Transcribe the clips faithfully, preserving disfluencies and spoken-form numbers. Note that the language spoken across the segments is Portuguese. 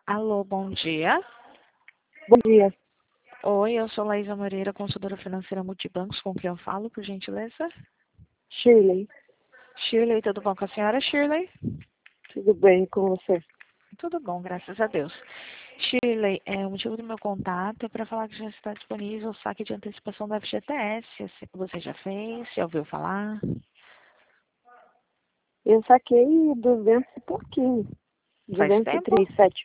Alô, bom dia. Bom dia, Oi, eu sou Laísa Moreira, consultora financeira Multibancos, com quem eu falo, por gentileza? Shirley. Shirley, tudo bom com a senhora, Shirley? Tudo bem com você? Tudo bom, graças a Deus. Shirley, é, o motivo do meu contato é para falar que já está disponível o saque de antecipação da F G T S. Se Você já fez? Já ouviu falar? Eu saquei duzentos e pouquinho. Faz duzentos e tempo? trinta e sete.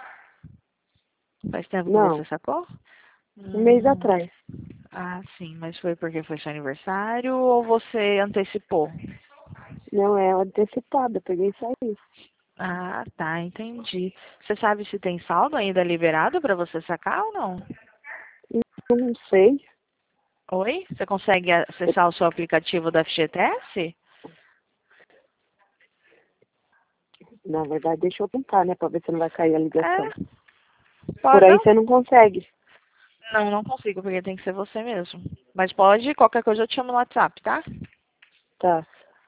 Faz tempo que você Não, sacou? um mês Hum, atrás. ah, sim, mas foi porque foi seu aniversário ou você antecipou? Não é antecipada, peguei e saí. Ah, tá, entendi. Você sabe se tem saldo ainda liberado para você sacar ou não? Não sei. Oi? Você consegue Eu- acessar o seu aplicativo da F G T S? Na verdade, deixa eu tentar, né? Pra ver se não vai cair a ligação. É, Por pode, aí não? você não consegue. Não, não consigo, porque tem que ser você mesmo. Mas pode, qualquer coisa eu te chamo no WhatsApp, tá? Tá.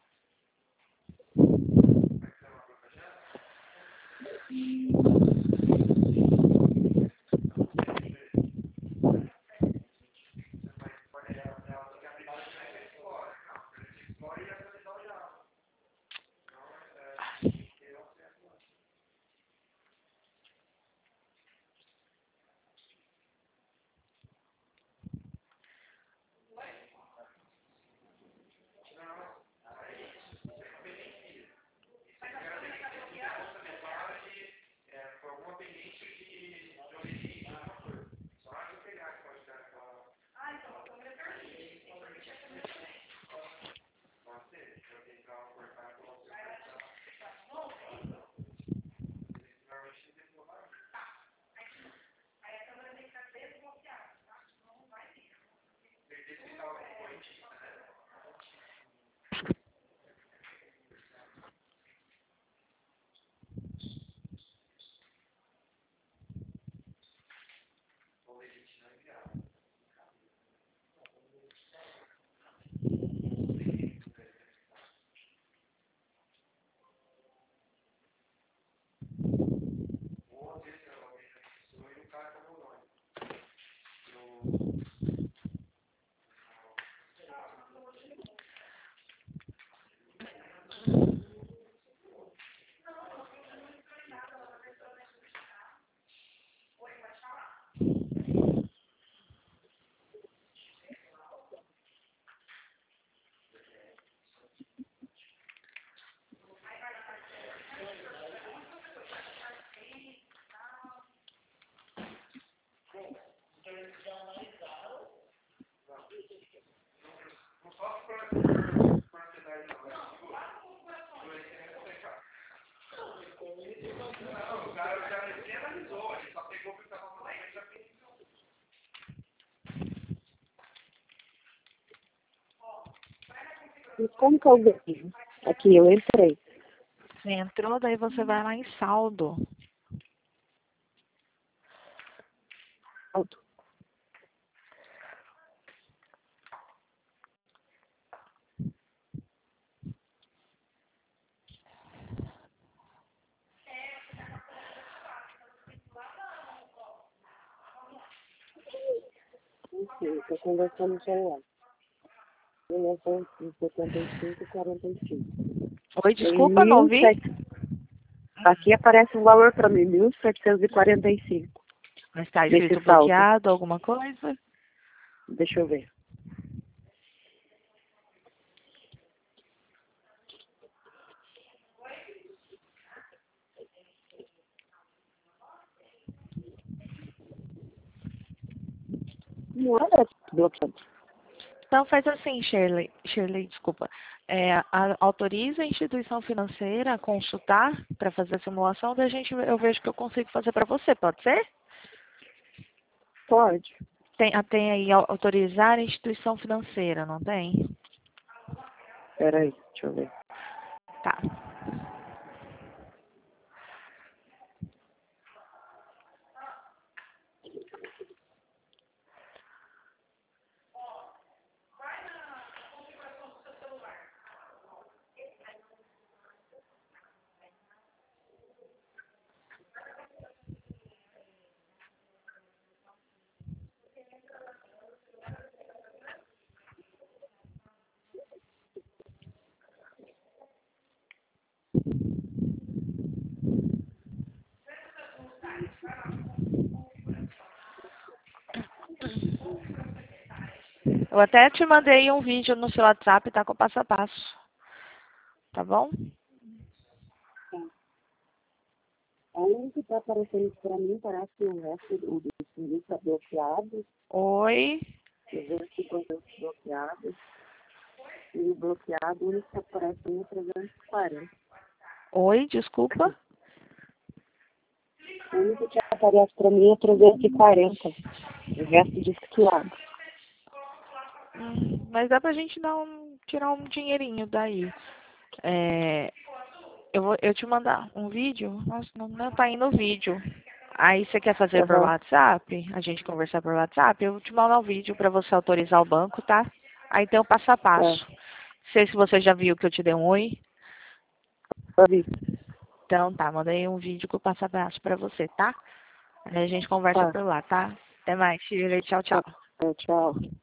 E como que eu vejo? Aqui, eu entrei. Você entrou, daí você vai lá em saldo. Alto. Enfim, tô conversando no celular. setenta e cinco, quarenta e cinco. Oi, Em desculpa, não mil e ouvi? sete. Aqui aparece um valor para mim, mil setecentos e quarenta e cinco. Mas está Nesse escrito saldo. bloqueado, alguma coisa? Deixa eu ver. Não era bloqueado. Então faz assim, Shirley, Shirley, desculpa. É, a- autoriza a instituição financeira a consultar para fazer a simulação, daí a gente, eu vejo o que eu consigo fazer para você, pode ser? Pode. Tem, ah, tem aí au- autorizar a instituição financeira, não tem? Peraí, deixa eu ver. Tá. Eu até te mandei um vídeo no seu WhatsApp, tá com o passo a passo. Tá bom? A única que está aparecendo para mim parece que o resto do do serviço está bloqueado. Oi. Eu vejo que conteúdo bloqueado. E o bloqueado, o único que aparece para mim é trezentos e quarenta. Oi, desculpa. O único que aparece para mim é trezentos e quarenta. O resto desbloqueado. Hum, Mas dá pra gente dar um, tirar um dinheirinho daí. É, eu vou eu te mandar um vídeo. Nossa, não, não tá indo o vídeo. Aí você quer fazer por Aham. WhatsApp? A gente conversar por WhatsApp? Eu vou te mandar um vídeo pra você autorizar o banco, tá? Aí tem o passo a passo. Tá. Não sei se você já viu que eu te dei um oi. Eu vi. Então tá, mandei um vídeo com o passo a passo pra você, tá? Aí a gente conversa Tá. por lá, tá? Até mais, Shirley. Tchau, Tá. tchau. É, tchau.